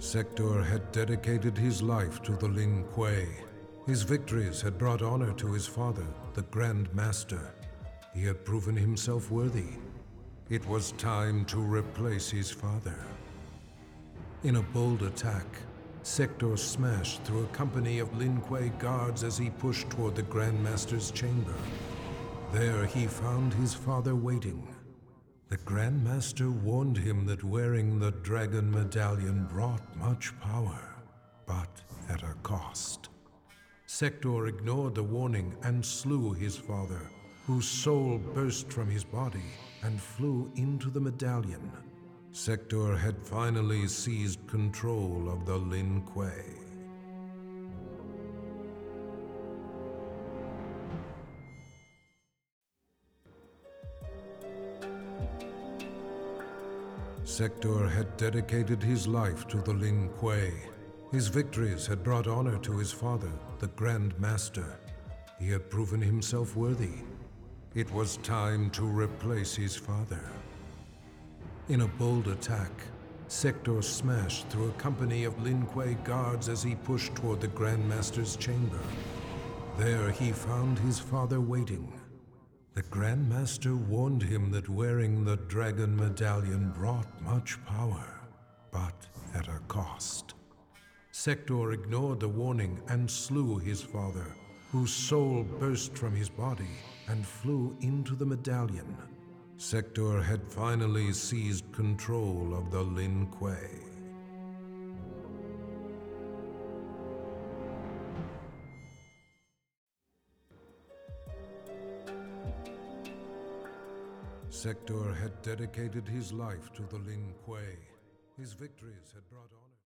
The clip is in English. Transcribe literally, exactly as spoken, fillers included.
Sector had dedicated his life to the Lin Kuei. His victories had brought honor to his father, the Grand Master. He had proven himself worthy. It was time to replace his father. In a bold attack, Sector smashed through a company of Lin Kuei guards as he pushed toward the Grand Master's chamber. There he found his father waiting. The Grand Master warned him that wearing the Dragon Medallion brought much power, but at a cost. Sector ignored the warning and slew his father, whose soul burst from his body and flew into the medallion. Sector had finally seized control of the Lin Kuei. Sector had dedicated his life to the Lin Kuei. His victories had brought honor to his father, the Grand Master. He had proven himself worthy. It was time to replace his father. In a bold attack, Sector smashed through a company of Lin Kuei guards as he pushed toward the Grand Master's chamber. There he found his father waiting. The Grand Master warned him that wearing the Dragon Medallion brought much power, but at a cost. Sector ignored the warning and slew his father, whose soul burst from his body and flew into the medallion. Sector had finally seized control of the Lin Kuei. Sector had dedicated his life to the Lin Kuei. His victories had brought honor.